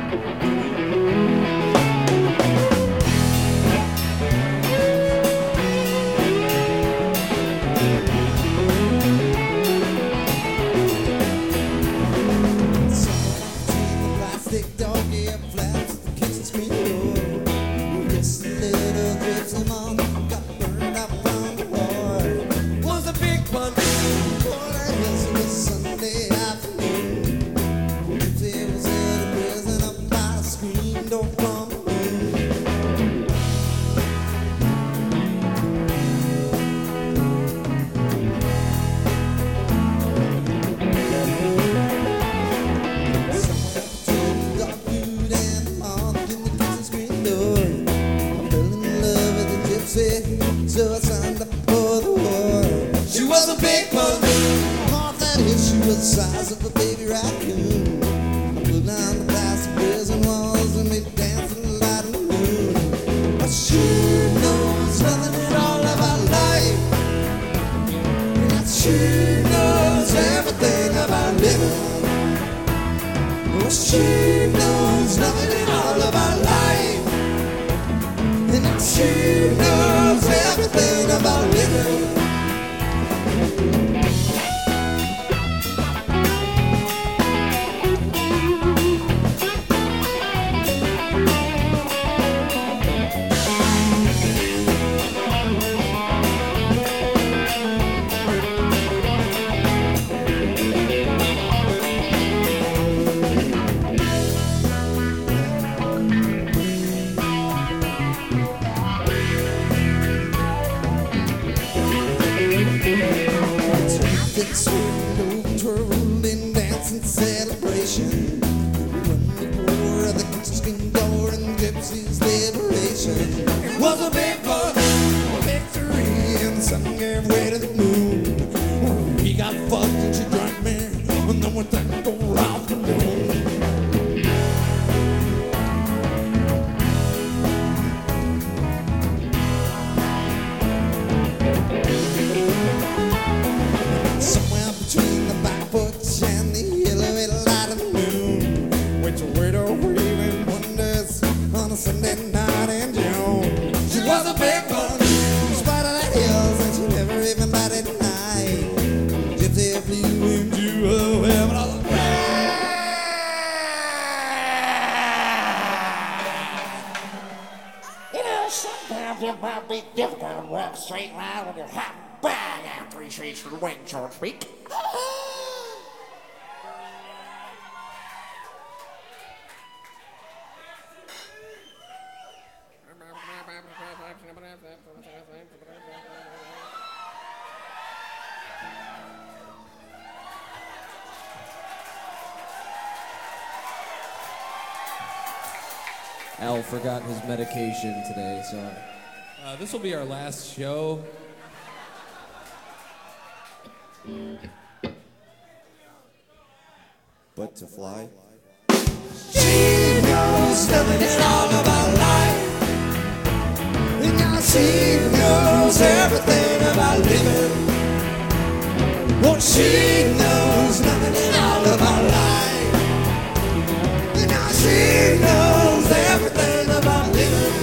So I signed up for the war. She was a big one, more than if she was the size of a baby raccoon. I blew down the glass prison walls and made dancing in the light of the moon. But she knows nothing at all about life, and she knows everything about living. Well, she knows nothing at all about life, and she knows everything about living. Twirling, dancing, celebration. When the door of the kitchen screen door and gypsy's liberation. It was a big fun, a victory, and some gave way to the moon. He got fucked and she drank me, and then we didn't go round the moon. Sunday night in June. She was a big one, in spite of the hills, and she never even batted an eye. Gypsy flew into a heaven of the You know, sometimes it might be difficult to walk a straight line when you're hot bang out 3 streets from the wind, so to speak. Al forgot his medication today, so... This will be our last show. But to fly. She knows nothing at all about life, and now she knows everything about living. Well, she knows nothing at all about life, and now she knows everything about living.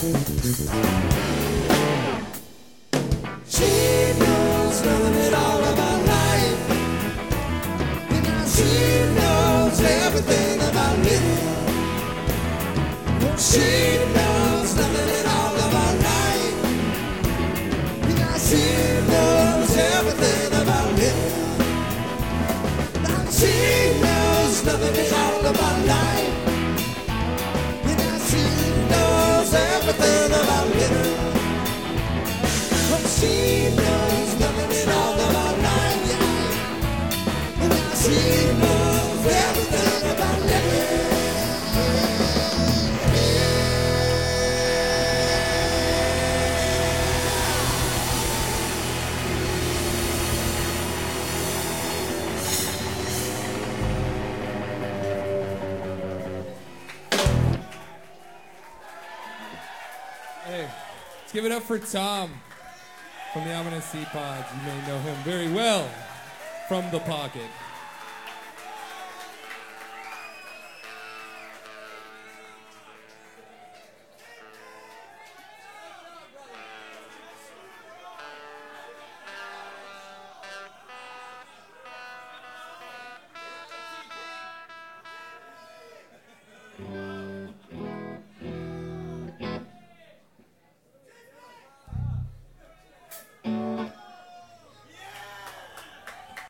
She knows nothing at all about life. And now she knows everything about living. She knows nothing at all about life. And now she knows everything about living. Now she knows nothing at all about life. And now she knows everything about living. She knows nothing at all about life, yeah. And now she knows everything about living. Hey, let's give it up for Tom from the Ominous Sea Pods. You may know him very well from The Pocket.